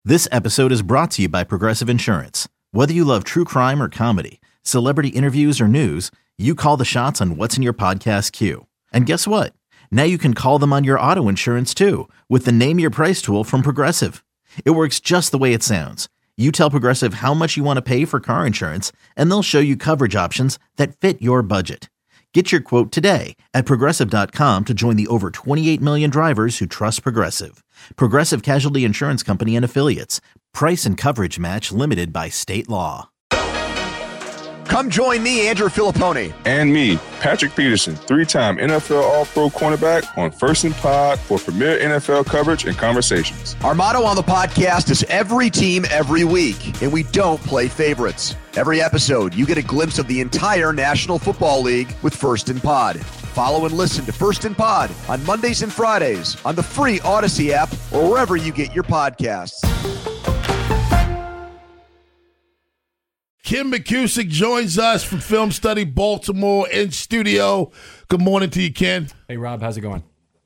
This episode is brought to you by Progressive Insurance. Whether you love true crime or comedy, celebrity interviews or news, you call the shots on what's in your podcast queue. And guess what? Now you can call them on your auto insurance too with the Name Your Price tool from Progressive. It works just the way it sounds. You tell Progressive how much you want to pay for car insurance, and they'll show you coverage options that fit your budget. Get your quote today at Progressive.com to join the over 28 million drivers who trust Progressive. Progressive Casualty Insurance Company and Affiliates. Price and coverage match limited by state law. Come join me, Andrew Filippone. And me, Patrick Peterson, 3-time NFL All-Pro cornerback on First and Pod for premier NFL coverage and conversations. Our motto on the podcast is every team, every week, and we don't play favorites. Every episode, you get a glimpse of the entire National Football League with First and Pod. Follow and listen to First and Pod on Mondays and Fridays on the free Odyssey app or wherever you get your podcasts. Ken McCusick joins us from Film Study Baltimore in studio. Good morning to you, Ken. Hey, Rob. How's it going?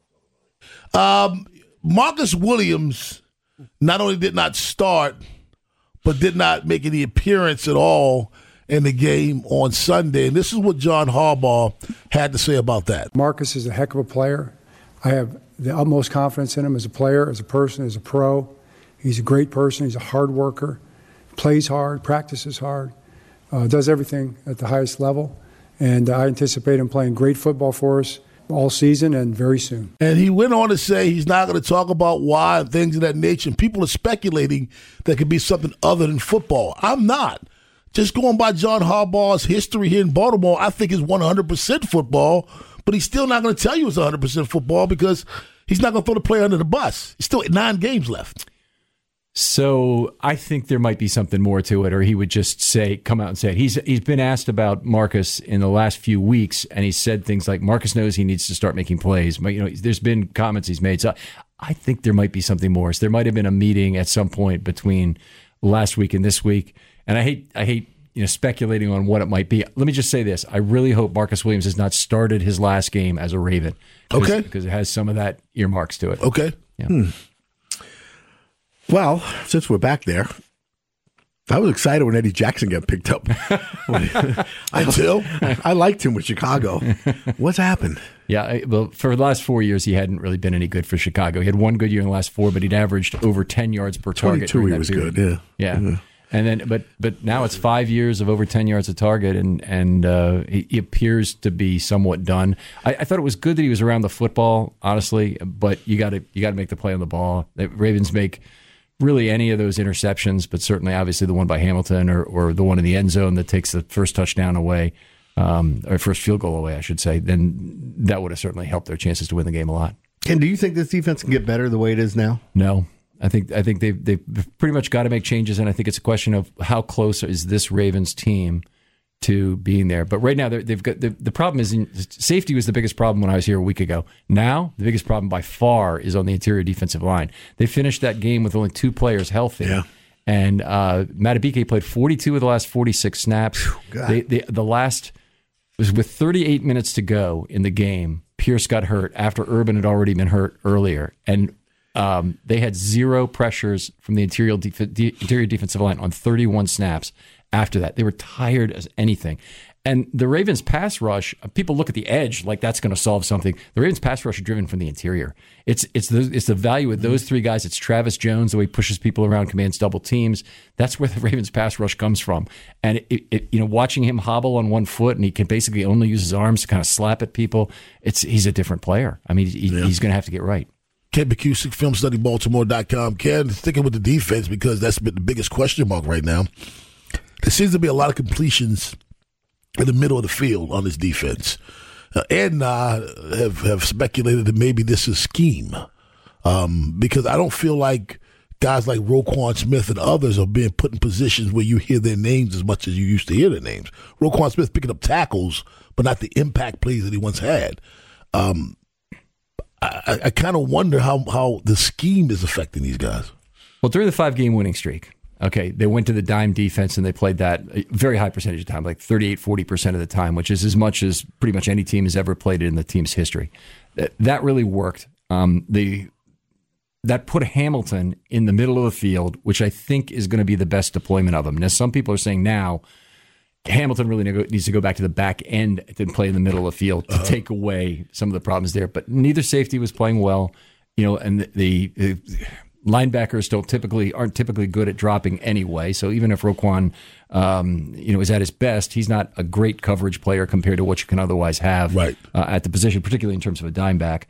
Marcus Williams not only did not start, but did not make any appearance at all in the game on Sunday. And this is what John Harbaugh had to say about that. Marcus is a heck of a player. I have the utmost confidence in him as a player, as a person, as a pro. He's a great person. He's a hard worker. Plays hard, practices hard, does everything at the highest level. And I anticipate him playing great football for us all season and very soon. And he went on to say he's not going to talk about why and things of that nature. And people are speculating that could be something other than football. I'm not. Just going by John Harbaugh's history here in Baltimore, I think it's 100% football, but he's still not going to tell you it's 100% football because he's not going to throw the player under the bus. There's still 9 games left. So I think there might be something more to it, or he would just come out and say it. He's been asked about Marcus in the last few weeks, and he said things like Marcus knows he needs to start making plays. But, there's been comments he's made. So I think there might be something more. So there might have been a meeting at some point between last week and this week. And I hate speculating on what it might be. Let me just say this: I really hope Marcus Williams has not started his last game as a Raven. Because it has some of that earmarks to it. Okay. Yeah. Well, since we're back there, I was excited when Eddie Jackson got picked up. I liked him with Chicago. What's happened? Yeah, well, for the last 4 years, he hadn't really been any good for Chicago. He had one good year in the last 4, but he'd averaged over 10 yards per target. 22, he was period. Good. Yeah. And then, but now it's 5 years of over 10 yards a target, and he appears to be somewhat done. I thought it was good that he was around the football, honestly, but you got to make the play on the ball. The Ravens make really any of those interceptions, but certainly, obviously, the one by Hamilton or the one in the end zone that takes the first touchdown away, or first field goal away, I should say, then that would have certainly helped their chances to win the game a lot. Ken, do you think this defense can get better the way it is now? No. I think they've pretty much got to make changes, and I think it's a question of how close is this Ravens team to being there. But right now, they've got the problem is safety was the biggest problem when I was here a week ago. Now, the biggest problem by far is on the interior defensive line. They finished that game with only 2 players healthy. Yeah. And Madubuike played 42 of the last 46 snaps. The last was with 38 minutes to go in the game. Pierce got hurt after Urban had already been hurt earlier, and they had 0 pressures from the interior defensive line on 31 snaps. After that, they were tired as anything. And the Ravens pass rush, people look at the edge like that's going to solve something. The Ravens pass rush are driven from the interior. It's the value of those 3 guys. It's Travis Jones, the way he pushes people around, commands double teams. That's where the Ravens pass rush comes from. And watching him hobble on one foot, and he can basically only use his arms to kind of slap at people. He's a different player. I mean, he's going to have to get right. Ken McCusick, FilmStudyBaltimore.com. Ken, sticking with the defense because that's been the biggest question mark right now. There seems to be a lot of completions in the middle of the field on this defense. Ed and I have speculated that maybe this is scheme because I don't feel like guys like Roquan Smith and others are being put in positions where you hear their names as much as you used to hear their names. Roquan Smith picking up tackles, but not the impact plays that he once had. I kind of wonder how the scheme is affecting these guys. Well, during the 5-game winning streak, okay, they went to the dime defense and they played that a very high percentage of time, like 38-40% of the time, which is as much as pretty much any team has ever played it in the team's history. That really worked. The that put Hamilton in the middle of the field, which I think is going to be the best deployment of him. Now, some people are saying now Hamilton really needs to go back to the back end and play in the middle of the field to take away some of the problems there. But neither safety was playing well, and the linebackers aren't typically good at dropping anyway. So even if Roquan, is at his best, he's not a great coverage player compared to what you can otherwise have at the position, particularly in terms of a dime back.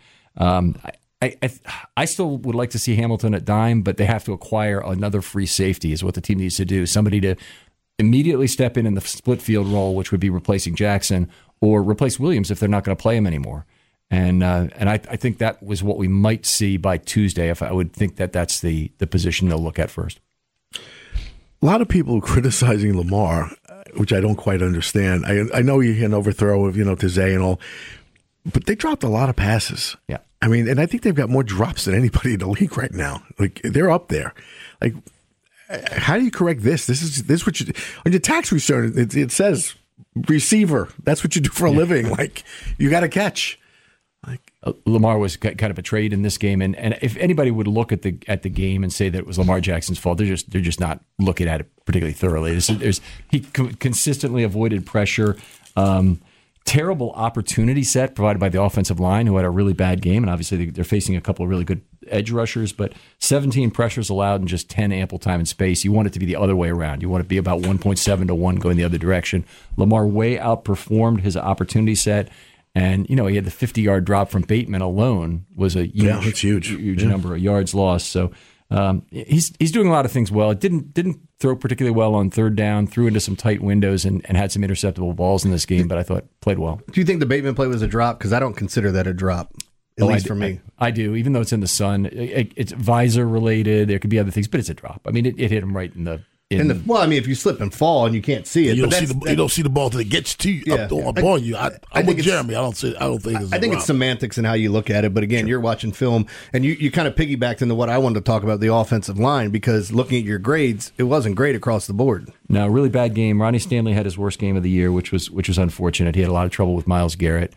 I still would like to see Hamilton at dime, but they have to acquire another free safety is what the team needs to do. Somebody to immediately step in the split field role, which would be replacing Jackson, or replace Williams if they're not going to play him anymore. And I think that was what we might see by Tuesday. If I would think that's the position they'll look at first. A lot of people criticizing Lamar, which I don't quite understand. I know you can overthrow of to Zay and all, but they dropped a lot of passes. Yeah. I mean, and I think they've got more drops than anybody in the league right now. Like, they're up there. Like, how do you correct this? This is what you on your tax return. It says receiver. That's what you do for a living. Like, you got to catch. Like, Lamar was kind of betrayed in this game, and if anybody would look at the game and say that it was Lamar Jackson's fault, they're just not looking at it particularly thoroughly. He consistently avoided pressure. Terrible opportunity set provided by the offensive line, who had a really bad game, and obviously they're facing a couple of really good edge rushers, but 17 pressures allowed and just 10 ample time and space. You want it to be the other way around. You want it to be about 1.7 to 1 going the other direction. Lamar way outperformed his opportunity set, and he had the 50-yard drop from Bateman alone was a huge number of yards lost. So he's doing a lot of things well. It didn't throw particularly well on third down, threw into some tight windows and had some interceptable balls in this game, but I thought played well. Do you think the Bateman play was a drop? Because I don't consider that a drop, at least for me. I do, even though it's in the sun. It's visor related. There could be other things, but it's a drop. I mean, it hit him right in the... if you slip and fall and you can't see it, you don't see the ball till it gets to you, upon you. I'm with Jeremy. I don't think it's. I think it's semantics and how you look at it. But again, you're watching film, and you kind of piggybacked into what I wanted to talk about, the offensive line, because looking at your grades, it wasn't great across the board. No, really bad game. Ronnie Stanley had his worst game of the year, which was unfortunate. He had a lot of trouble with Myles Garrett.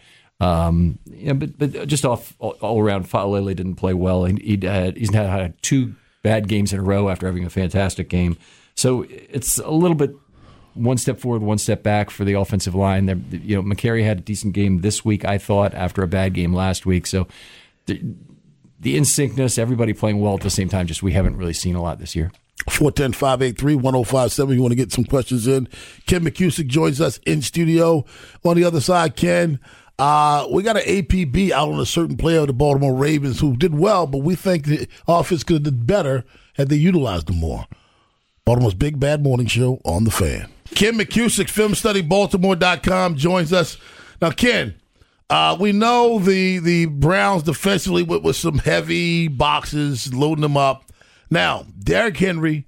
But just all around, Fa'alele didn't play well. He's had 2 bad games in a row after having a fantastic game. So it's a little bit one step forward, one step back for the offensive line. McCary had a decent game this week, I thought, after a bad game last week. So the in-syncness, everybody playing well at the same time, just we haven't really seen a lot this year. 410-583-1057. You want to get some questions in. Ken McCusick joins us in studio. On the other side, Ken, we got an APB out on a certain player of the Baltimore Ravens who did well, but we think the offense could have done better had they utilized him more. Baltimore's Big Bad Morning Show on The Fan. Ken McCusick, FilmStudyBaltimore.com, joins us. Now, Ken, we know the Browns defensively with some heavy boxes, loading them up. Now, Derrick Henry,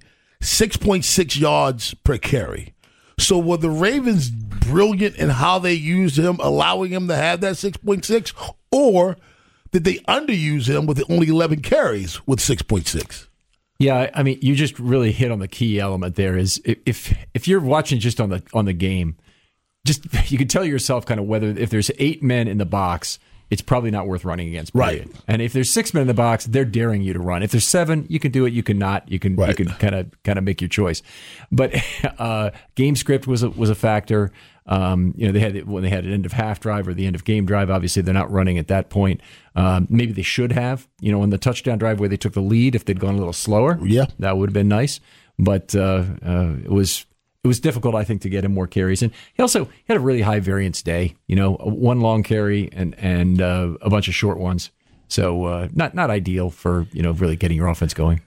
6.6 yards per carry. So were the Ravens brilliant in how they used him, allowing him to have that 6.6, or did they underuse him with only 11 carries with 6.6? Yeah, I mean, you just really hit on the key element there. Is if you're watching just on the game, just you can tell yourself kind of whether if there's 8 men in the box, it's probably not worth running against. Period. Right. And if there's 6 men in the box, they're daring you to run. If there's 7, you can do it. You can not. You can kind of make your choice. But game script was a factor. When they had an end of half drive or the end of game drive, obviously they're not running at that point. Maybe they should have. In the touchdown drive where they took the lead, if they'd gone a little slower, that would have been nice. But it was difficult, I think, to get him more carries. And he had a really high variance day. One long carry and a bunch of short ones. So not ideal for really getting your offense going.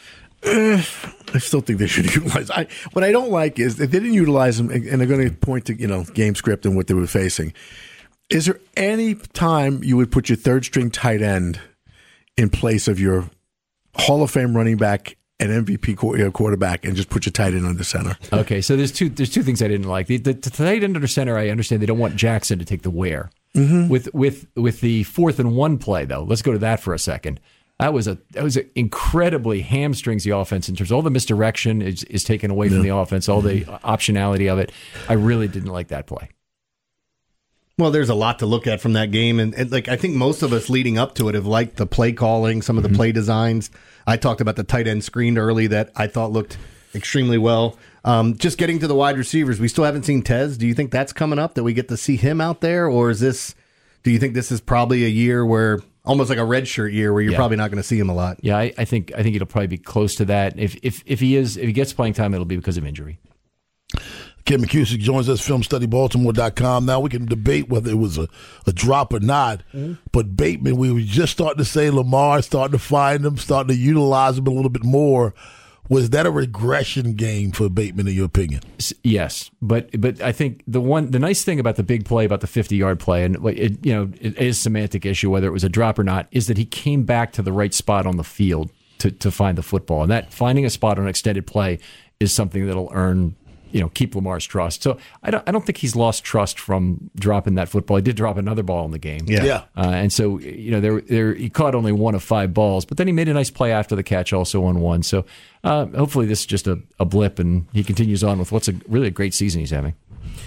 I still think they should utilize. What I don't like is if they didn't utilize them, and they're going to point to game script and what they were facing. Is there any time you would put your third string tight end in place of your Hall of Fame running back and MVP quarterback, and just put your tight end under center? Okay, so there's two things I didn't like. The tight end under center, I understand they don't want Jackson to take the wear. Mm-hmm. With the 4th and 1 play, though, let's go to that for a second. That was incredibly hamstrings the offense in terms of all the misdirection is taken away from the offense, all the optionality of it. I really didn't like that play. Well, there's a lot to look at from that game, and like I think most of us leading up to it have liked the play calling, some of the play designs. I talked about the tight end screen early that I thought looked extremely well. Just getting to the wide receivers, we still haven't seen Tez. Do you think that's coming up, that we get to see him out there, or do you think this is probably a year where almost like a redshirt year where you're probably not going to see him a lot? Yeah, I think it'll probably be close to that. If he gets playing time, it'll be because of injury. Ken McCusick joins us, filmstudybaltimore.com. Now we can debate whether it was a drop or not. But Bateman, we were just starting to say Lamar, starting to find him, starting to utilize him a little bit more. Was that a regression game for Bateman, in your opinion? Yes, but I think the nice thing about the big play, about the 50-yard play, and it is a semantic issue whether it was a drop or not, is that he came back to the right spot on the field to find the football, and that finding a spot on an extended play is something that'll keep Lamar's trust. So I don't think he's lost trust from dropping that football. He did drop another ball in the game. Yeah. And so, he caught only 1 of 5 balls, but then he made a nice play after the catch also on 1. So hopefully this is just a blip and he continues on with what's really a great season he's having.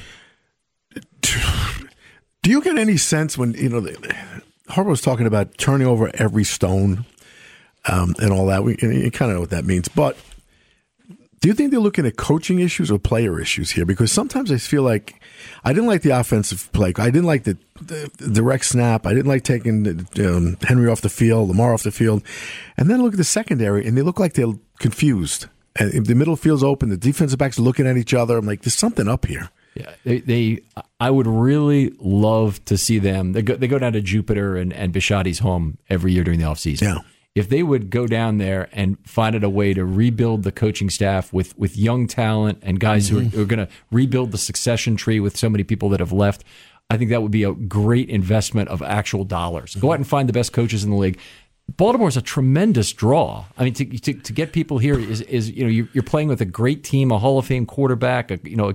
Do you get any sense when, Harbaugh was talking about turning over every stone and all that? You kind of know what that means, but do you think they're looking at coaching issues or player issues here? Because sometimes I feel like I didn't like the offensive play. I didn't like the direct snap. I didn't like taking Henry off the field, Lamar off the field. And then look at the secondary, and they look like they're confused. And if the middle field's open, the defensive backs are looking at each other. I'm like, there's something up here. Yeah, I would really love to see them. They go down to Jupiter and Bisciotti's home every year during the offseason. Yeah. If they would go down there and find a way to rebuild the coaching staff with young talent and guys who are going to rebuild the succession tree with so many people that have left, I think that would be a great investment of actual dollars. Go out and find the best coaches in the league. Baltimore's a tremendous draw. I mean, to get people here is you're playing with a great team, a Hall of Fame quarterback,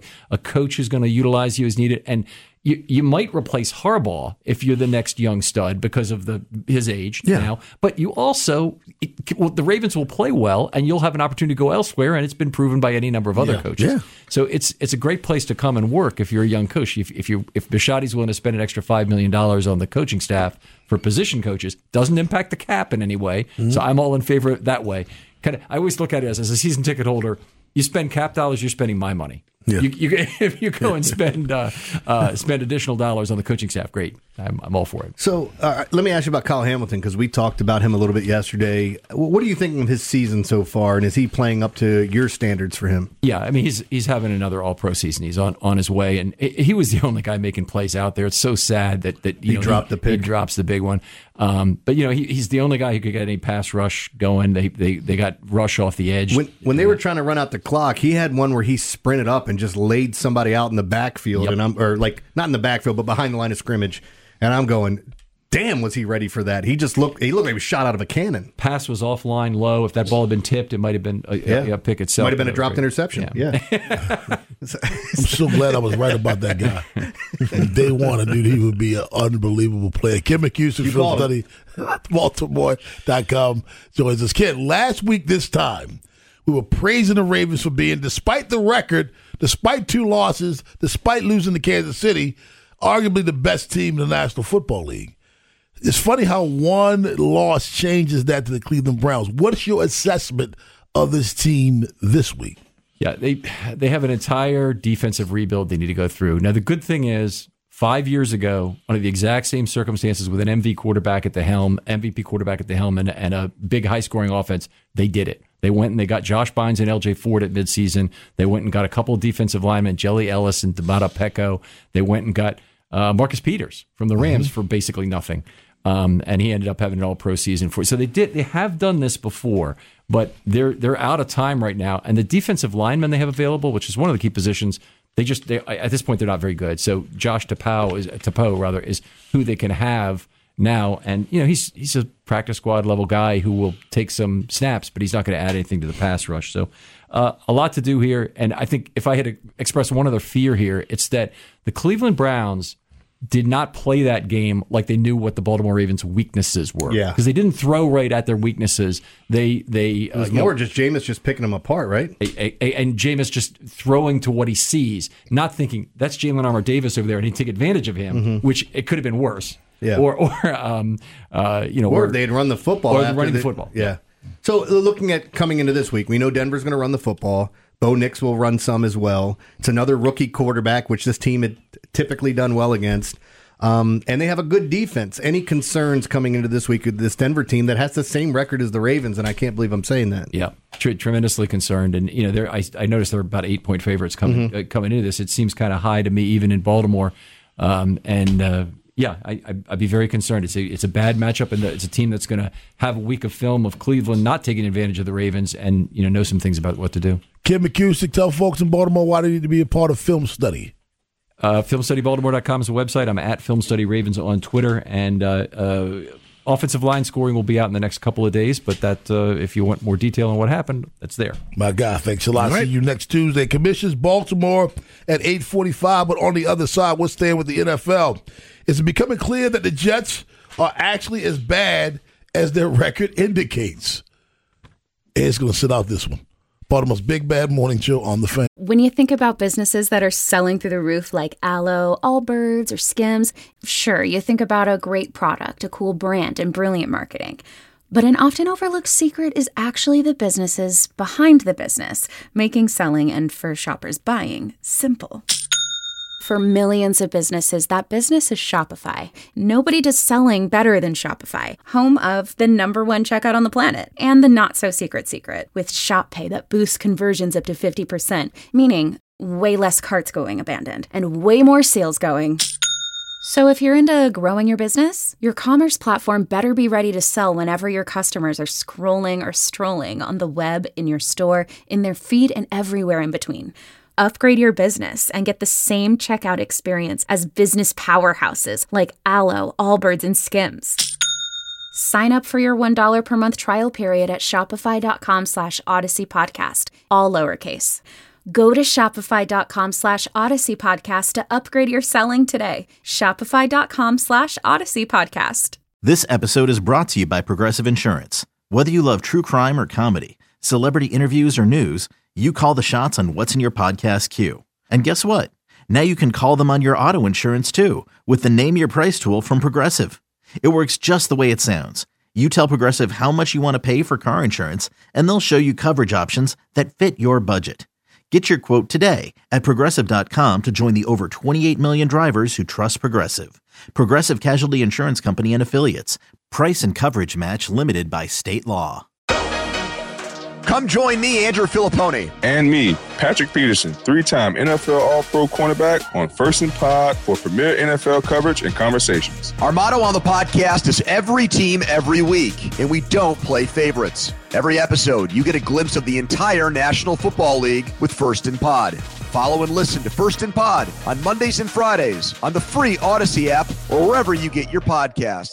a coach who's going to utilize you as needed, and you might replace Harbaugh if you're the next young stud because of his age now. But you also the Ravens will play well, and you'll have an opportunity to go elsewhere, and it's been proven by any number of other coaches. Yeah. So it's a great place to come and work if you're a young coach. If Bisciotti's willing to spend an extra $5 million on the coaching staff for position coaches, doesn't impact the cap in any way. So I'm all in favor of that way. I always look at it as a season ticket holder. You spend cap dollars, you're spending my money. Yeah. If you go and spend additional dollars on the coaching staff, great. I'm all for it. So let me ask you about Kyle Hamilton, because we talked about him a little bit yesterday. What are you thinking of his season so far, and is he playing up to your standards for him? Yeah, I mean, he's having another All-Pro season. He's on his way, and he was the only guy making plays out there. It's so sad that he dropped the pick. He drops the big one. But he's the only guy who could get any pass rush going. They got rush off the edge. When they were trying to run out the clock, he had one where he sprinted up and just laid somebody out in the backfield, and not in the backfield, but behind the line of scrimmage. And I'm going, damn, was he ready for that? He looked like he was shot out of a cannon. Pass was offline low. If that ball had been tipped, it might have been a pick itself. Might have been a dropped interception. Yeah. I'm so glad I was right about that guy. From day one, I knew he would be an unbelievable player. Ken McCusick, Film Study, Baltimore.com, joins us. Ken, last week this time, we were praising the Ravens for being, despite the record, despite 2 losses, despite losing to Kansas City, arguably the best team in the National Football League. It's funny how one loss changes that to the Cleveland Browns. What's your assessment of this team this week? Yeah, they have an entire defensive rebuild they need to go through. Now, the good thing is, 5 years ago, under the exact same circumstances with an MVP quarterback at the helm, and a big high-scoring offense, they did it. They went and they got Josh Bynes and L.J. Ford at midseason. They went and got a couple of defensive linemen, Jelly Ellis and Damata Pecco. They went and got Marcus Peters from the Rams for basically nothing. And he ended up having an all-pro season for it. So they have done this before, but they're out of time right now. And the defensive linemen they have available, which is one of the key positions, they at this point they're not very good. So Josh Tapo is who they can have now, and he's a practice squad level guy who will take some snaps, but he's not going to add anything to the pass rush. So a lot to do here, and I think if I had to express one other fear here, it's that the Cleveland Browns did not play that game like they knew what the Baltimore Ravens' weaknesses were. Yeah. Because they didn't throw right at their weaknesses. It was more just Jameis just picking them apart, right? And Jameis just throwing to what he sees, not thinking, that's Jalen Armour-Davis over there, and he'd take advantage of him, which it could have been worse. Yeah. Or they'd run the football. Or running the football. Yeah. So looking at coming into this week, we know Denver's going to run the football. Bo Nix will run some as well. It's another rookie quarterback, which this team had typically done well against. And they have a good defense. Any concerns coming into this week with this Denver team that has the same record as the Ravens? And I can't believe I'm saying that. Yeah, tremendously concerned. And I noticed they're about 8-point favorites coming into this. It seems kind of high to me, even in Baltimore. I'd be very concerned. It's a bad matchup, and it's a team that's going to have a week of film of Cleveland not taking advantage of the Ravens, and know some things about what to do. Kim McCusick, tell folks in Baltimore why they need to be a part of Film Study. FilmStudyBaltimore.com is the website. I'm at Film Study Ravens on Twitter, and offensive line scoring will be out in the next couple of days, but that if you want more detail on what happened, that's there. My guy, thanks a lot. Right. See you next Tuesday. Commissions Baltimore at 8:45, but on the other side, we're staying with the NFL. Is it becoming clear that the Jets are actually as bad as their record indicates? Ed's going to sit out this one. Baltimore's Big Bad Morning Show on the Fan. When you think about businesses that are selling through the roof like Aloe, Allbirds, or Skims, sure, you think about a great product, a cool brand, and brilliant marketing. But an often overlooked secret is actually the businesses behind the business, making selling and for shoppers buying simple. For millions of businesses, that business is Shopify. Nobody does selling better than Shopify, home of the #1 checkout on the planet and the not-so-secret secret with Shop Pay that boosts conversions up to 50%, meaning way less carts going abandoned and way more sales going. So if you're into growing your business, your commerce platform better be ready to sell whenever your customers are scrolling or strolling on the web, in your store, in their feed, and everywhere in between. Upgrade your business and get the same checkout experience as business powerhouses like Aloe, Allbirds, and Skims. Sign up for your $1 per month trial period at shopify.com/Odyssey Podcast, all lowercase. Go to shopify.com/Odyssey Podcast to upgrade your selling today. Shopify.com/Odyssey Podcast. This episode is brought to you by Progressive Insurance. Whether you love true crime or comedy, celebrity interviews or news, you call the shots on what's in your podcast queue. And guess what? Now you can call them on your auto insurance too with the Name Your Price tool from Progressive. It works just the way it sounds. You tell Progressive how much you want to pay for car insurance, and they'll show you coverage options that fit your budget. Get your quote today at Progressive.com to join the over 28 million drivers who trust Progressive. Progressive Casualty Insurance Company and Affiliates. Price and coverage match limited by state law. Come join me, Andrew Filippone. And me, Patrick Peterson, 3-time NFL All-Pro cornerback on First and Pod for premier NFL coverage and conversations. Our motto on the podcast is every team, every week, and we don't play favorites. Every episode, you get a glimpse of the entire National Football League with First and Pod. Follow and listen to First and Pod on Mondays and Fridays on the free Odyssey app or wherever you get your podcasts.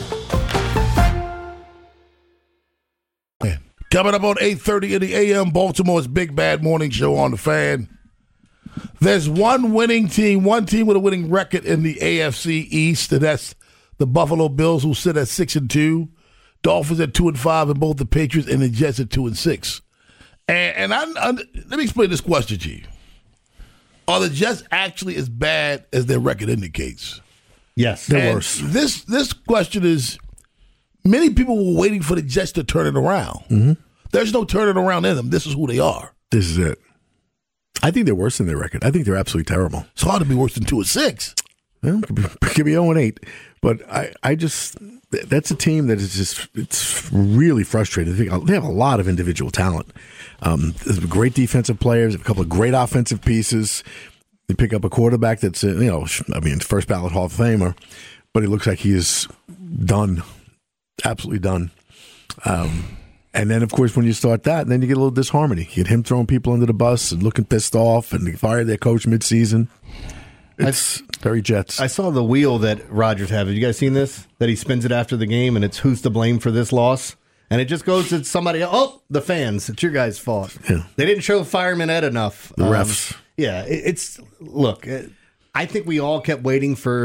Coming up on 8:30 in the a.m., Baltimore's Big Bad Morning Show on the Fan. There's one winning team, one team with a winning record in the AFC East, and that's the Buffalo Bills, who sit at 6-2. Dolphins at 2-5, and both the Patriots and the Jets at 2-6. And let me explain this question to you. Are the Jets actually as bad as their record indicates? Yes, they're worse. This question is, many people were waiting for the Jets to turn it around. Mm-hmm. There's no turning around in them. This is who they are. This is it. I think they're worse than their record. I think they're absolutely terrible. It's hard to be worse than 2-6. Well, it could be 0-8. But I just, that's a team that is just, it's really frustrating. They have a lot of individual talent. There's great defensive players, a couple of great offensive pieces. They pick up a quarterback that's, first ballot Hall of Famer, but it looks like he is done. Absolutely done. And then, of course, when you start that, then you get a little disharmony. You get him throwing people under the bus and looking pissed off, and they fired their coach midseason. It's very Jets. I saw the wheel that Rodgers had. Have you guys seen this? That he spins it after the game, and it's who's to blame for this loss? And it just goes to somebody else. Oh, the fans. It's your guys' fault. Yeah. They didn't show Fireman Ed enough. The refs. Yeah, look, I think we all kept waiting for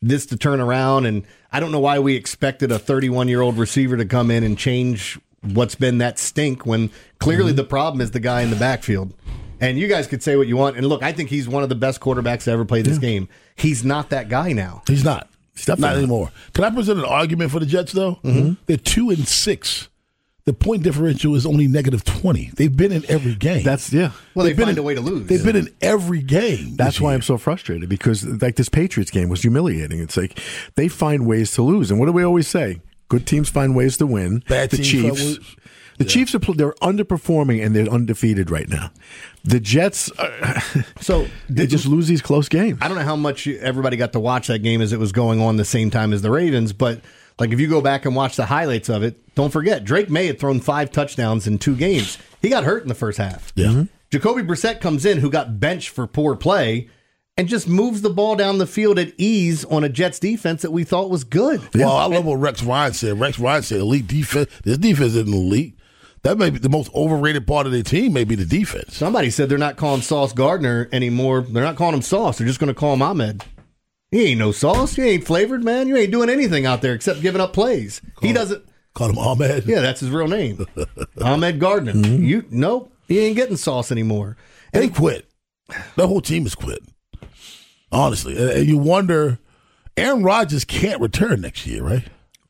this to turn around, and I don't know why we expected a 31-year-old receiver to come in and change what's been that stink when clearly the problem is the guy in the backfield. And you guys could say what you want. And look, I think he's one of the best quarterbacks to ever play this game. He's not that guy now. He's not. Not anymore. Can I present an argument for the Jets, though? They're 2-6. The point differential is only -20. They've been in every game. Well, they find a way to lose. They've been in every game. That's why I'm so frustrated, because like this Patriots game was humiliating. It's like they find ways to lose. And what do we always say? Good teams find ways to win. Bad teams Chiefs. The Chiefs they're underperforming and they're undefeated right now. The Jets, they just lose these close games. I don't know how much everybody got to watch that game as it was going on the same time as the Ravens, but like if you go back and watch the highlights of it, don't forget Drake May had thrown 5 touchdowns in 2 games. He got hurt in the first half. Yeah. Jacoby Brissett comes in, who got benched for poor play, and just moves the ball down the field at ease on a Jets defense that we thought was good. Well, I love what Rex Ryan said. Rex Ryan said elite defense. This defense isn't elite. That may be the most overrated part of their team, may be the defense. Somebody said they're not calling Sauce Gardner anymore. They're not calling him Sauce. They're just going to call him Ahmed. He ain't no sauce. You ain't flavored, man. You ain't doing anything out there except giving up plays. He doesn't. Call him Ahmed? Yeah, that's his real name. Ahmed Gardner. Nope, he ain't getting sauce anymore. And they quit. The whole team has quit. Honestly. And you wonder, Aaron Rodgers can't return next year, right?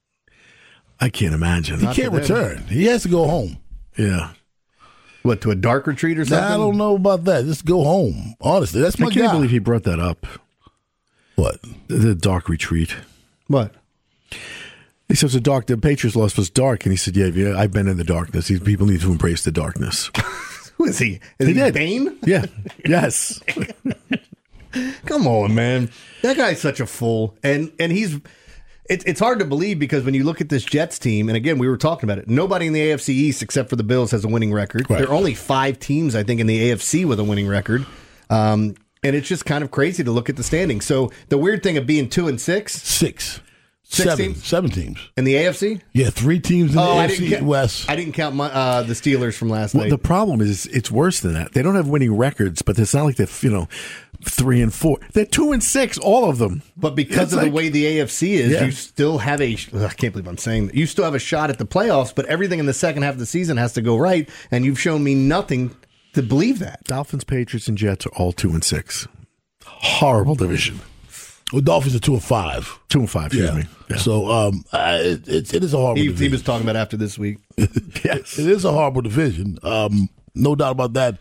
I can't imagine. He can't return. He has to go home. Yeah. What, to a dark retreat or something? I don't know about that. Just go home. Honestly, that's my guy. I can't believe he brought that up. What? The dark retreat. What? He says the Patriots loss was dark, and he said, yeah, I've been in the darkness. These people need to embrace the darkness. Who is he? Is he Bane? Yeah. Yes. Come on, man. That guy's such a fool. And he's... It's hard to believe because when you look at this Jets team, and again, we were talking about it, nobody in the AFC East except for the Bills has a winning record. Right. There are only 5 teams, I think, in the AFC with a winning record. And it's just kind of crazy to look at the standings. So the weird thing of being 2-6... 7 teams. In the AFC? Yeah, 3 teams in the AFC West. I didn't count the Steelers from last night. The problem is it's worse than that. They don't have winning records, but it's not like they're, 3-4. They're 2-6, all of them. But because of the way the AFC is, you still have I can't believe I'm saying that. You still have a shot at the playoffs, but everything in the second half of the season has to go right, and you've shown me nothing to believe that. Dolphins, Patriots, and Jets are all 2-6. Horrible division. Well, Dolphins are 2-5. 2-5, excuse me. Yeah. So it is a horrible division. He was talking about after this week. Yes. It is a horrible division. No doubt about that.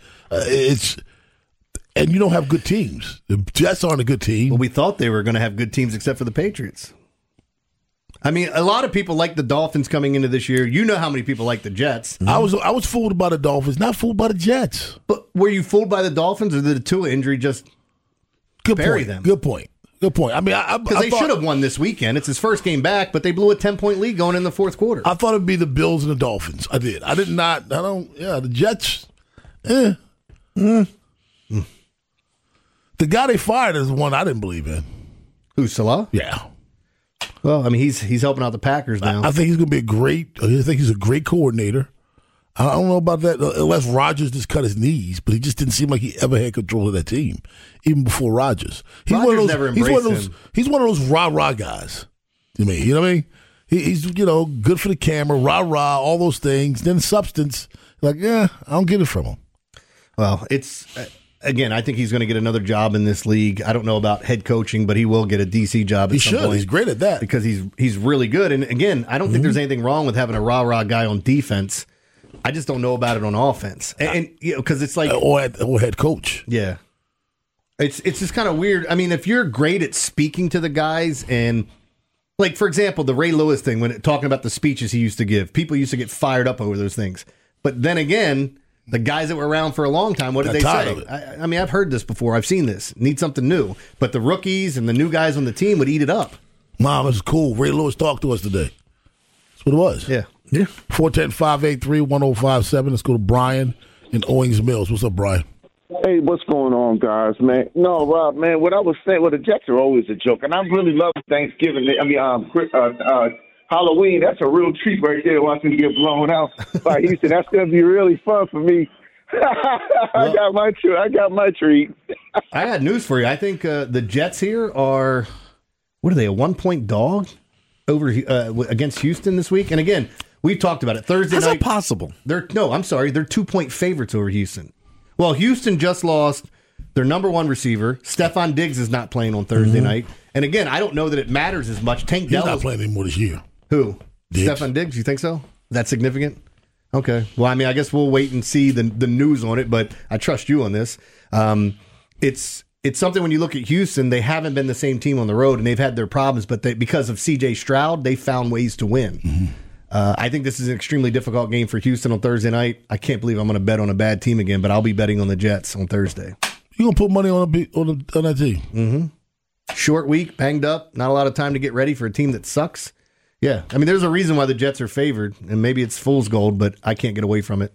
And you don't have good teams. The Jets aren't a good team. Well, we thought they were going to have good teams except for the Patriots. I mean, a lot of people like the Dolphins coming into this year. You know how many people like the Jets. I was fooled by the Dolphins, not fooled by the Jets. But were you fooled by the Dolphins, or did the Tua injury just bury them? Good point. I mean, because they should have won this weekend. It's his first game back, but they blew a 10-point lead going in the fourth quarter. I thought it'd be the Bills and the Dolphins. I did. I did not. I don't. Yeah, the Jets. The guy they fired is the one I didn't believe in. Who, Salah? Yeah. Well, I mean, he's helping out the Packers now. I think he's going to be I think he's a great coordinator. I don't know about that unless Rodgers just cut his knees, but he just didn't seem like he ever had control of that team, even before Rodgers. Rodgers never embraced him. He's one of those rah-rah guys. You know what I mean? He's good for the camera, rah-rah, all those things. Then substance, I don't get it from him. Well, it's... Again, I think he's going to get another job in this league. I don't know about head coaching, but he will get a DC job at some point. He's great at that. Because he's really good. And again, I don't think there's anything wrong with having a rah-rah guy on defense. I just don't know about it on offense. And because it's like... Or head coach. Yeah. It's just kind of weird. I mean, if you're great at speaking to the guys and... Like, for example, the Ray Lewis thing, when talking about the speeches he used to give, people used to get fired up over those things. But then again... The guys that were around for a long time, what did they say? I mean, I've heard this before. I've seen this. Need something new. But the rookies and the new guys on the team would eat it up. Mom, this is cool. Ray Lewis talked to us today. That's what it was. Yeah. 410-583-1057. Let's go to Brian in Owings Mills. What's up, Brian? Hey, what's going on, guys, man? No, Rob, man, what I was saying, the Jets are always a joke. And I really love Thanksgiving. Halloween, that's a real treat right there watching get blown out by Houston. That's going to be really fun for me. I got my treat. I got news for you. I think the Jets here are What are they, a 1-point dog over against Houston this week? And again, we've talked about it. Thursday night. How's that possible? They're 2-point favorites over Houston. Well, Houston just lost their number one receiver. Stephon Diggs is not playing on Thursday night. And again, I don't know that it matters as much. Tank Dell He's not playing anymore this year. Who? Diggs. Stephon Diggs, you think so? Is that significant? Okay. Well, I mean, I guess we'll wait and see the news on it, but I trust you on this. It's something when you look at Houston, they haven't been the same team on the road, and they've had their problems, but because of C.J. Stroud, they found ways to win. Mm-hmm. I think this is an extremely difficult game for Houston on Thursday night. I can't believe I'm going to bet on a bad team again, but I'll be betting on the Jets on Thursday. You going to put money on that team? Mm-hmm. Short week, banged up, not a lot of time to get ready for a team that sucks. Yeah, I mean, there's a reason why the Jets are favored, and maybe it's fool's gold, but I can't get away from it.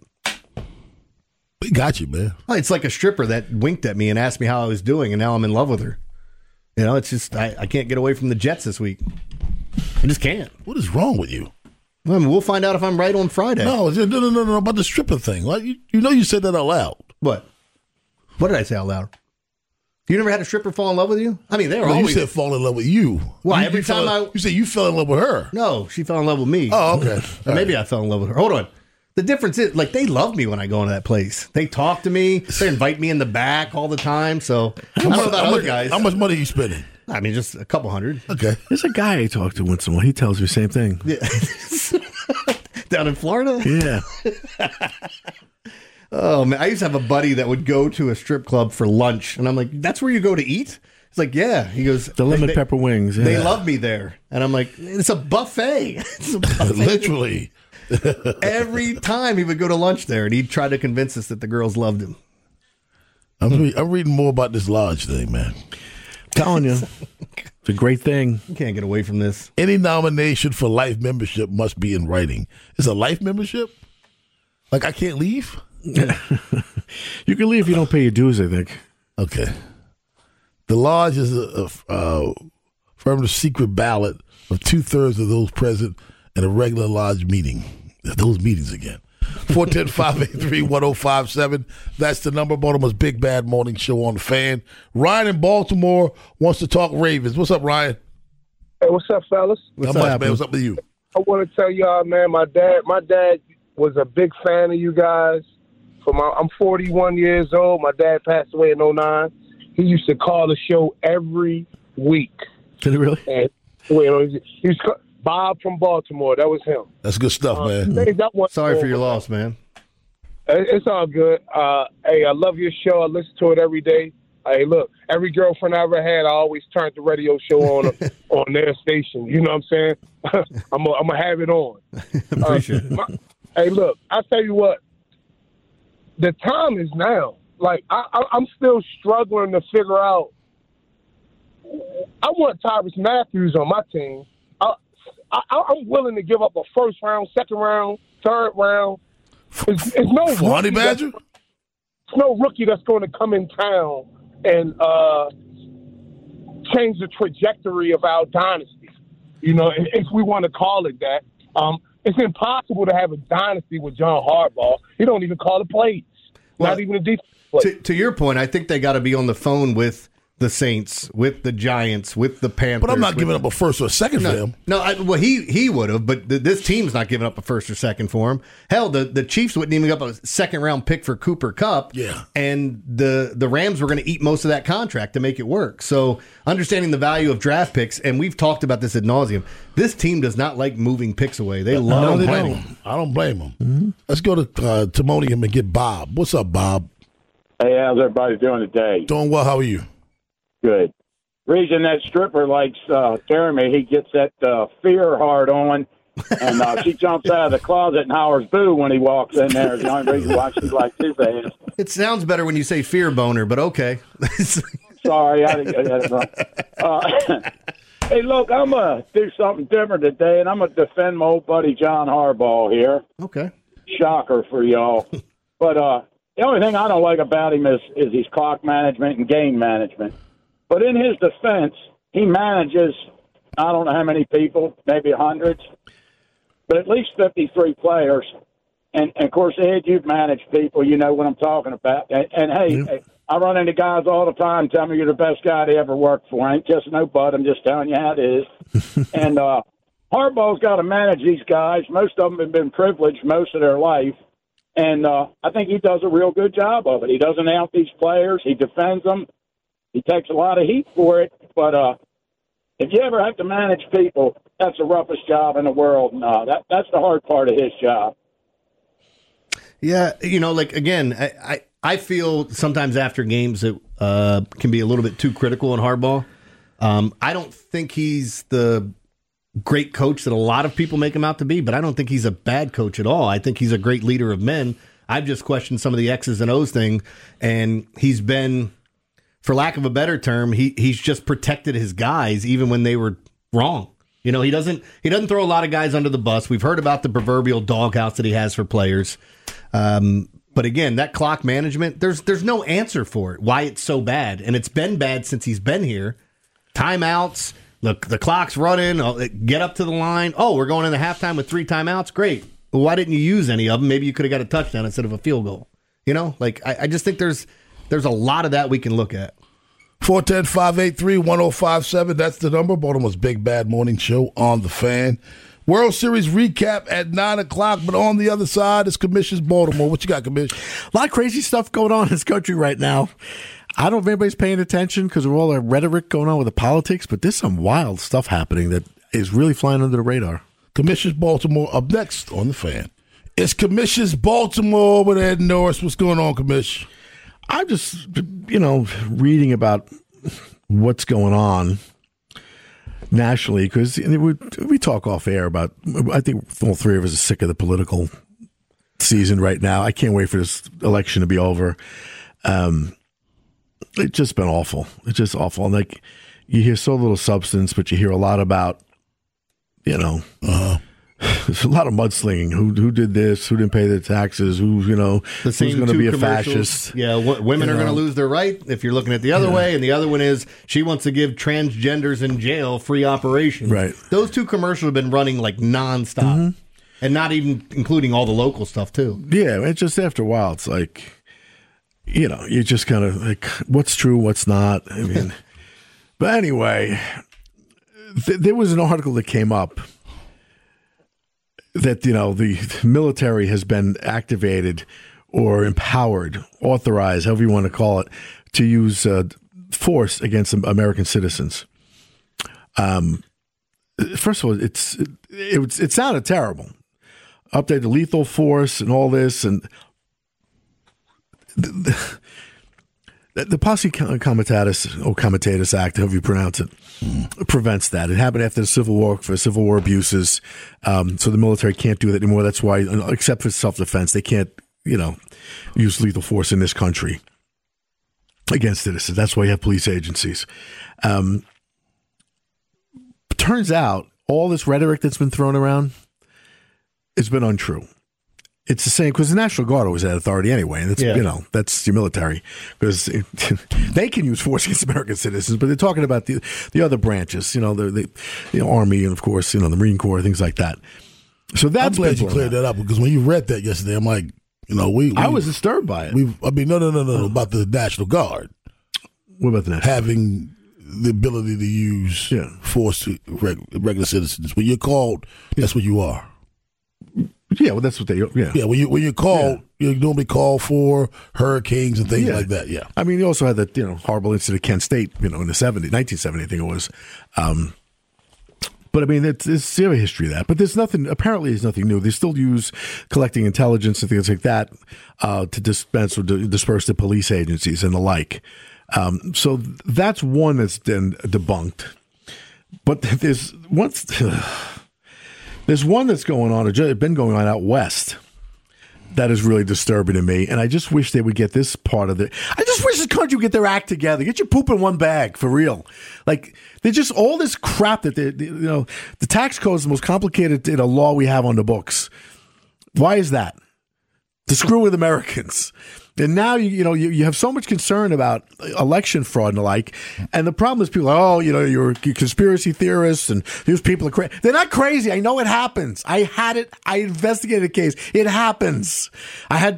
We got you, man. Oh, it's like a stripper that winked at me and asked me how I was doing, and now I'm in love with her. You know, it's just, I can't get away from the Jets this week. I just can't. What is wrong with you? I mean, we'll find out if I'm right on Friday. No, about the stripper thing. Like, you know you said that out loud. What? What did I say out loud? You never had a stripper fall in love with you? I mean, they were always... You said fall in love with you. Why? You said you fell in love with her. No, she fell in love with me. Oh, okay. Or maybe I fell in love with her. Hold on. The difference is, like, they love me when I go into that place. They talk to me. They invite me in the back all the time. So, I don't know about other guys. How much money are you spending? I mean, just a couple hundred. Okay. There's a guy I talk to once in a while. He tells me the same thing. Yeah. Down in Florida? Yeah. Oh, man. I used to have a buddy that would go to a strip club for lunch. And I'm like, that's where you go to eat? He's like, yeah. He goes, the lemon pepper wings. Yeah. They love me there. And I'm like, it's a buffet. It's a buffet. Literally. Every time he would go to lunch there, and he'd try to convince us that the girls loved him. I'm reading more about this lodge thing, man. Telling you. It's a great thing. You can't get away from this. Any nomination for life membership must be in writing. It's a life membership? Like, I can't leave? You can leave if you don't pay your dues, I think. Okay. The lodge is a affirmative secret ballot of 2/3 of those present in a regular lodge meeting. Those meetings again. 410-583-1057. That's the number. Baltimore's Big Bad Morning Show on the Fan. Ryan in Baltimore wants to talk Ravens. What's up, Ryan? Hey, what's up, fellas? What's up, man? What's up with you? I want to tell y'all, man, my dad was a big fan of you guys. I'm 41 years old. My dad passed away in 2009. He used to call the show every week. Did he really? And, he was Bob from Baltimore. That was him. That's good stuff, man. Sorry for your loss, man. It's all good. Hey, I love your show. I listen to it every day. Hey, look, every girlfriend I ever had, I always turned the radio show on on their station. You know what I'm saying? I'm gonna have it on. Appreciate it. Hey, look, I tell you what. The time is now. Like, I'm still struggling to figure out. I want Tyrese Matthews on my team. I'm willing to give up a first round, second round, third round. It's no Honey Badger? It's no rookie that's going to come in town and change the trajectory of our dynasty. You know, if we want to call it that. It's impossible to have a dynasty with John Harbaugh. He don't even call the plays. Well, not even a defense play. To your point, I think they got to be on the phone with the Saints, with the Giants, with the Panthers. But I'm not giving up a first or a second for him. No, well, he would have, but this team's not giving up a first or second for him. Hell, the Chiefs wouldn't even give up a second-round pick for Cooper Kupp. Yeah. And the Rams were going to eat most of that contract to make it work. So understanding the value of draft picks, and we've talked about this ad nauseum, this team does not like moving picks away. They love them. I don't blame them. Mm-hmm. Let's go to Timonium and get Bob. What's up, Bob? Hey, how's everybody doing today? Doing well. How are you? Good. Reason that stripper likes Jeremy, he gets that fear hard on, and she jumps out of the closet and hollers boo when he walks in there. The only reason why she likes his ass. It sounds better when you say fear boner, but okay. Sorry, I didn't get that wrong. Hey, look, I'm going to do something different today, and I'm going to defend my old buddy John Harbaugh here. Okay. Shocker for y'all. But the only thing I don't like about him is his clock management and game management. But in his defense, he manages, I don't know how many people, maybe hundreds, but at least 53 players. And of course, Ed, you've managed people. You know what I'm talking about. And hey, I run into guys all the time tell me you're the best guy they ever worked for. I ain't just no bud. I'm just telling you how it is. And Harbaugh's got to manage these guys. Most of them have been privileged most of their life. And I think he does a real good job of it. He doesn't out these players. He defends them. He takes a lot of heat for it. But if you ever have to manage people, that's the roughest job in the world. No, that's the hard part of his job. Yeah, again, I feel sometimes after games it can be a little bit too critical in Harbaugh. I don't think he's the great coach that a lot of people make him out to be, but I don't think he's a bad coach at all. I think he's a great leader of men. I've just questioned some of the X's and O's thing, and he's been, for lack of a better term, he's just protected his guys even when they were wrong. He doesn't throw a lot of guys under the bus. We've heard about the proverbial doghouse that he has for players. But again, that clock management, there's no answer for it, why it's so bad. And it's been bad since he's been here. Timeouts, look, the clock's running, get up to the line. Oh, we're going into halftime with 3 timeouts? Great. Well, why didn't you use any of them? Maybe you could have got a touchdown instead of a field goal. I just think there's a lot of that we can look at. 410-583-1057. That's the number. Baltimore's Big Bad Morning Show on The Fan. World Series recap at 9 o'clock, but on the other side is Commission's Baltimore. What you got, Commission? A lot of crazy stuff going on in this country right now. I don't know if anybody's paying attention because of all the rhetoric going on with the politics, but there's some wild stuff happening that is really flying under the radar. Commission's Baltimore up next on The Fan. It's Commission's Baltimore with Ed Norris. What's going on, Commission? I'm just, reading about what's going on nationally, because we talk off air about, I think all three of us are sick of the political season right now. I can't wait for this election to be over. It's just been awful. It's just awful. And you hear so little substance, but you hear a lot about, there's a lot of mudslinging. Who did this? Who didn't pay their taxes? Who's going to be a fascist? Yeah, women are going to lose their right if you're looking at the other way. And the other one is she wants to give transgenders in jail free operations. Right. Those 2 commercials have been running like nonstop. Mm-hmm. And not even including all the local stuff, too. Yeah, it's just after a while, it's like, you're just kind of like, what's true, what's not? I mean, but anyway, there was an article that came up that, the military has been activated or empowered, authorized, however you want to call it, to use force against American citizens. First of all, it sounded terrible. Update to lethal force and all this, and the Posse Comitatus Act, however you pronounce it, prevents that. It happened after the Civil War for Civil War abuses, so the military can't do that anymore. That's why, except for self-defense, they can't, use lethal force in this country against citizens. That's why you have police agencies. Turns out, all this rhetoric that's been thrown around has been untrue. It's the same because the National Guard always had authority anyway, and it's that's your military because they can use force against American citizens. But they're talking about the other branches, the Army and of course the Marine Corps, things like that. So that's I'm glad you cleared that up because when you read that yesterday, I'm like, I was disturbed by it. No, about the National Guard. What about the National Guard? Having the ability to use force to regular citizens. When you're called, that's what you are. Yeah, well, that's what they. Yeah, when you're called, you're normally called for hurricanes and things like that. Yeah, I mean, you also had that horrible incident at Kent State, in the 1970, I think it was. But I mean, there's a history of that. But there's nothing. Apparently, there's nothing new. They still use collecting intelligence and things like that to dispense or disperse the police agencies and the like. So that's one that's been debunked. But there's one that's going on, or been going on out west, that is really disturbing to me. And I just wish they would get this part of it. I just wish this country would get their act together. Get your poop in one bag, for real. Like, they're just all this crap that the tax code is the most complicated law we have on the books. Why is that? To screw with Americans. And now you have so much concern about election fraud and the like. And the problem is people are, you're conspiracy theorists and these people are crazy. They're not crazy. I know it happens. I had it. I investigated a case. It happens. I had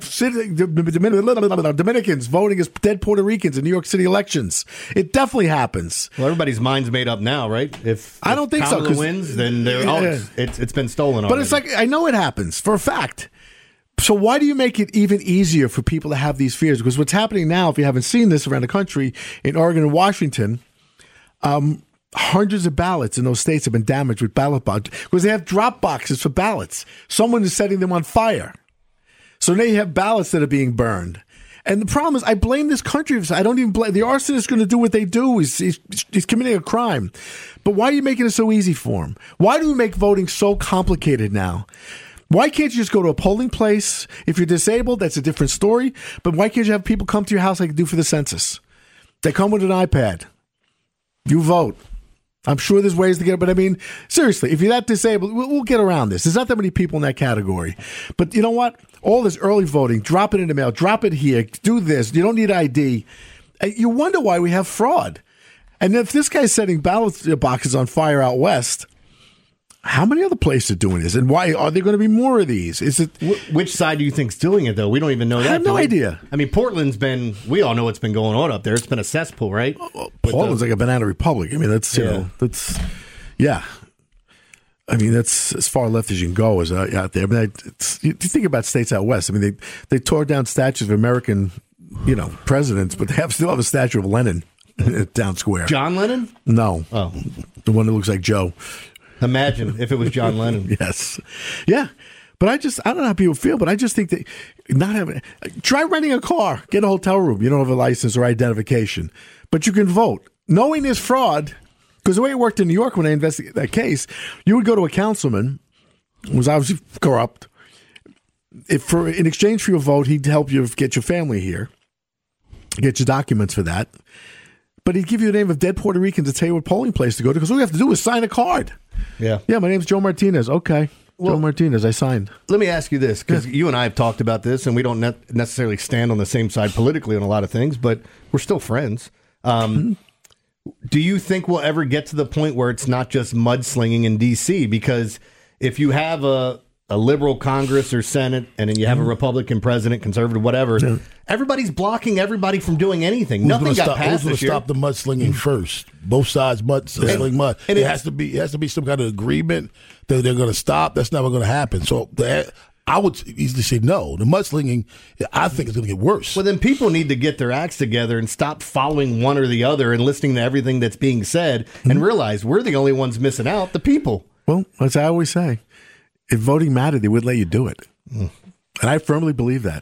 Dominicans voting as dead Puerto Ricans in New York City elections. It definitely happens. Well, everybody's mind's made up now, right? I don't think so. Kamala wins, then it's been stolen already. But it's like, I know it happens for a fact. So why do you make it even easier for people to have these fears? Because what's happening now, if you haven't seen this around the country, in Oregon and Washington, hundreds of ballots in those states have been damaged with ballot boxes because they have drop boxes for ballots. Someone is setting them on fire. So now you have ballots that are being burned. And the problem is, I blame this country. I don't even blame the arsonist. Is going to do what they do. He's committing a crime. But why are you making it so easy for him? Why do we make voting so complicated now? Why can't you just go to a polling place? If you're disabled, that's a different story. But why can't you have people come to your house like you do for the census? They come with an iPad. You vote. I'm sure there's ways to get it. But I mean, seriously, if you're that disabled, we'll get around this. There's not that many people in that category. But you know what? All this early voting, drop it in the mail, drop it here, do this. You don't need ID. You wonder why we have fraud. And if this guy's setting ballot boxes on fire out west, how many other places are doing this? And why are there going to be more of these? Is it which side do you think's doing it, though? We don't even know that. I have no idea. I mean, Portland's we all know what's been going on up there. It's been a cesspool, right? Portland's like a banana republic. I mean, that's yeah. I mean, that's as far left as you can go out there. I mean, you think about states out west. I mean, they tore down statues of American, presidents, but they still have a statue of Lenin at Town Square. John Lennon? No. Oh, the one that looks like Joe. Imagine if it was John Lennon. Yes. Yeah. But I don't know how people feel, but I just think that try renting a car, get a hotel room. You don't have a license or identification, but you can vote. Knowing there's fraud, because the way it worked in New York when I investigated that case, you would go to a councilman who was obviously corrupt. In exchange for your vote, he'd help you get your family here, get your documents for that. But he'd give you the name of dead Puerto Ricans to tell you what polling place to go to, because all you have to do is sign a card. Yeah. Yeah, my name's Joe Martinez. Okay. Well, Joe Martinez, I signed. Let me ask you this, because you and I have talked about this, and we don't necessarily stand on the same side politically on a lot of things, but we're still friends. Do you think we'll ever get to the point where it's not just mudslinging in D.C.? Because if you have a liberal Congress or Senate, and then you have a Republican president, conservative, whatever, everybody's blocking everybody from doing anything. Nothing got passed this year. Who's going to stop the mudslinging first? Both sides sling mud. And it has to be some kind of agreement that they're going to stop. That's never going to happen. So I would easily say no. The mudslinging, I think, is going to get worse. Well, then people need to get their acts together and stop following one or the other and listening to everything that's being said and realize we're the only ones missing out, the people. Well, as I always say, if voting mattered, they would let you do it. And I firmly believe that.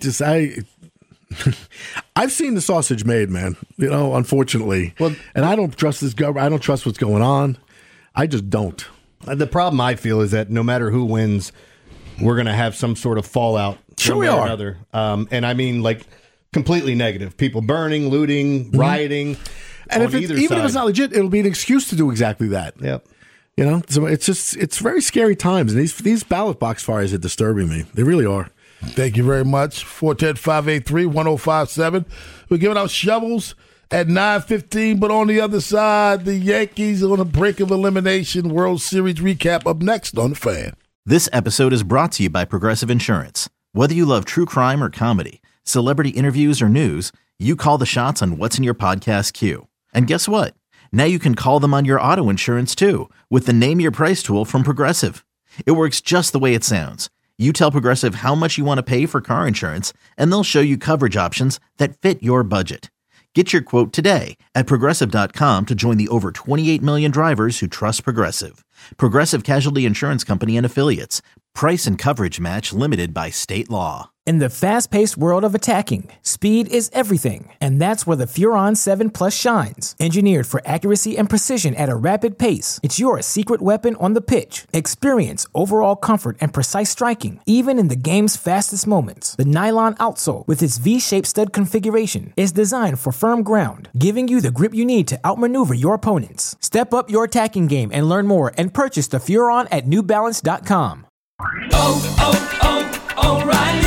I've seen the sausage made, man, unfortunately. Well, and I don't trust this government. I don't trust what's going on. I just don't. The problem I feel is that no matter who wins, we're going to have some sort of fallout. Sure we are. Another. And I mean, like, completely negative. People burning, looting, rioting. And even if it's not legit, it'll be an excuse to do exactly that. Yep. So it's very scary times. And these ballot box fires are disturbing me. They really are. Thank you very much. 410-583-1057. We're giving out shovels at 9:15, but on the other side, the Yankees on the brink of elimination. World Series recap up next on The Fan. This episode is brought to you by Progressive Insurance. Whether you love true crime or comedy, celebrity interviews or news, you call the shots on what's in your podcast queue. And guess what? Now you can call them on your auto insurance too with the Name Your Price tool from Progressive. It works just the way it sounds. You tell Progressive how much you want to pay for car insurance, and they'll show you coverage options that fit your budget. Get your quote today at Progressive.com to join the over 28 million drivers who trust Progressive. Progressive Casualty Insurance Company and Affiliates. Price and coverage match limited by state law. In the fast-paced world of attacking, speed is everything, and that's where the Furon 7 Plus shines. Engineered for accuracy and precision at a rapid pace, it's your secret weapon on the pitch. Experience overall comfort and precise striking, even in the game's fastest moments. The nylon outsole, with its V-shaped stud configuration, is designed for firm ground, giving you the grip you need to outmaneuver your opponents. Step up your attacking game and learn more and purchase the Furon at NewBalance.com. O'Reilly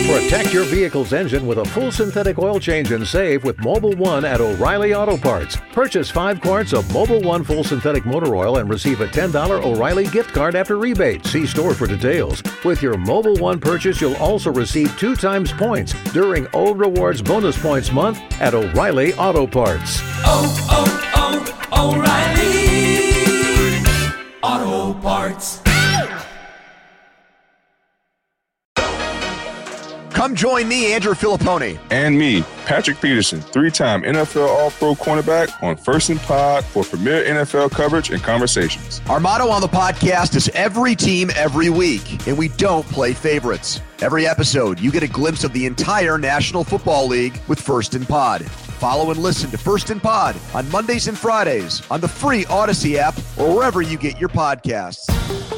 Protect your vehicle's engine with a full synthetic oil change and save with Mobil 1 at O'Reilly Auto Parts. Purchase 5 quarts of Mobil 1 full synthetic motor oil and receive a $10 O'Reilly gift card after rebate. See store for details. With your Mobil 1 purchase, you'll also receive 2 times points during Old Rewards Bonus Points Month at O'Reilly Auto Parts. O'Reilly Auto Parts. Come join me, Andrew Filipponi. And me, Patrick Peterson, 3-time NFL All-Pro cornerback on First and Pod for premier NFL coverage and conversations. Our motto on the podcast is every team, every week, and we don't play favorites. Every episode, you get a glimpse of the entire National Football League with First and Pod. Follow and listen to First and Pod on Mondays and Fridays on the free Odyssey app or wherever you get your podcasts.